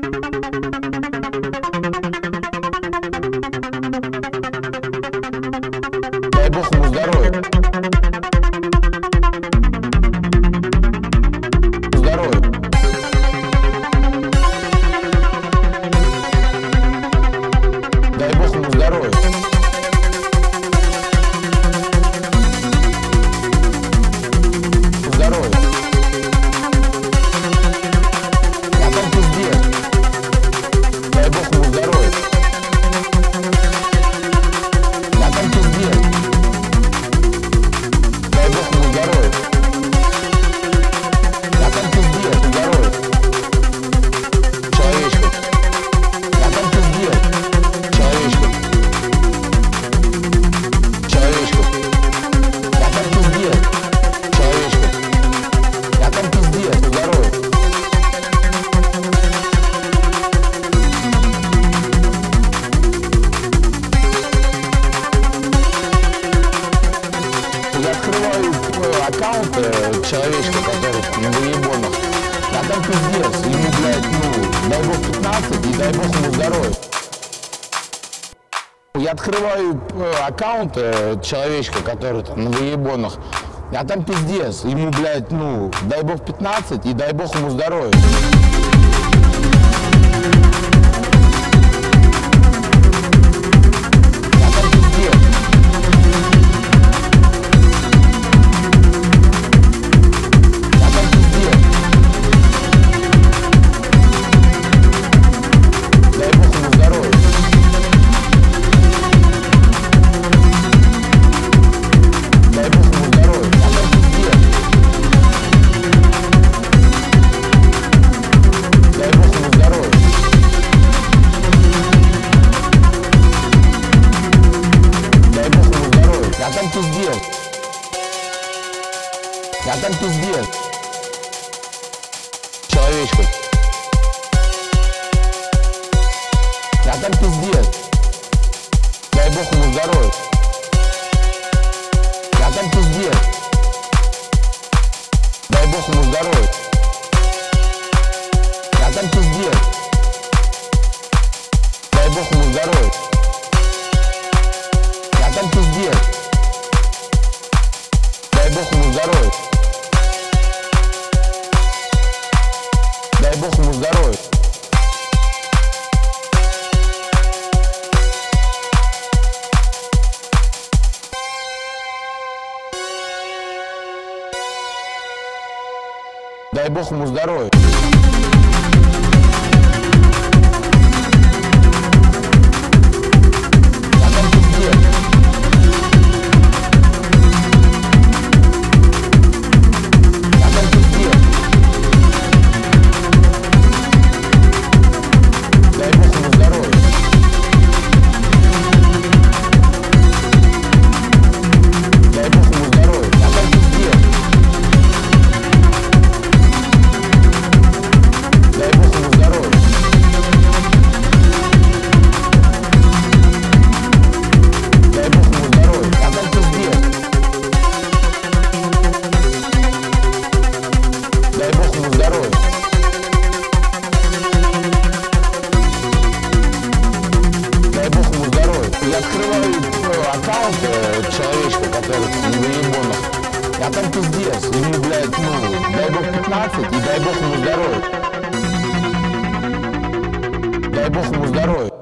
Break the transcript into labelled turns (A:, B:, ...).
A: Дай бог ему здоровья. Здоровья. Дай бог ему здоровья. Здоровья. Я там пиздец. Дай бог ему здоровья. Я там пиздец. Дай бог ему здоровья. Я там пиздец. Здоровья. Человечку. Я там пиздец. Человечку. Человечку. Я там пиздец. Человечку. Я там пиздец. Здоровья. Я открываю аккаунт человечка, который на выебонах. Я там пиздец. Ему, блядь, дай бог 15 и дай бог ему здоровья. Я открываю аккаунт человечка, который там на выебонах. Я там пиздец. Ему, блядь, дай бог 15 и дай бог ему здоровья. Я там пиздец. Я там пиздец. Дай бог ему здоровья. Дай бог ему здоровья. Я там пиздец. Дай бог ему здоровья. Дай бог ему здоровья. Я там пиздец. Я там пиздец. Человечку. Я там пиздец. Дай бог ему здоровья. Я там пиздец. Дай бог ему здоровья. Я там пиздец. Дай бог ему здоровья. Я там пиздец. Дай бог ему здоровья. Дай бог ему здоровья. Дай бог ему здоровья. Я там пиздец. Я там пиздец. Дай бог ему здоровья. Дай бог ему здоровья. Я там пиздец. Дай бог ему здоровья. Дай бог ему здоровья. Я там пиздец. Дай бог ему здоровья. Дай бог ему здоровья. Я открываю аккаунт человечка, который на выебонах. Я там пиздец. Ему, блядь, дай бог 15 и дай бог ему здоровья. Дай бог ему здоровья.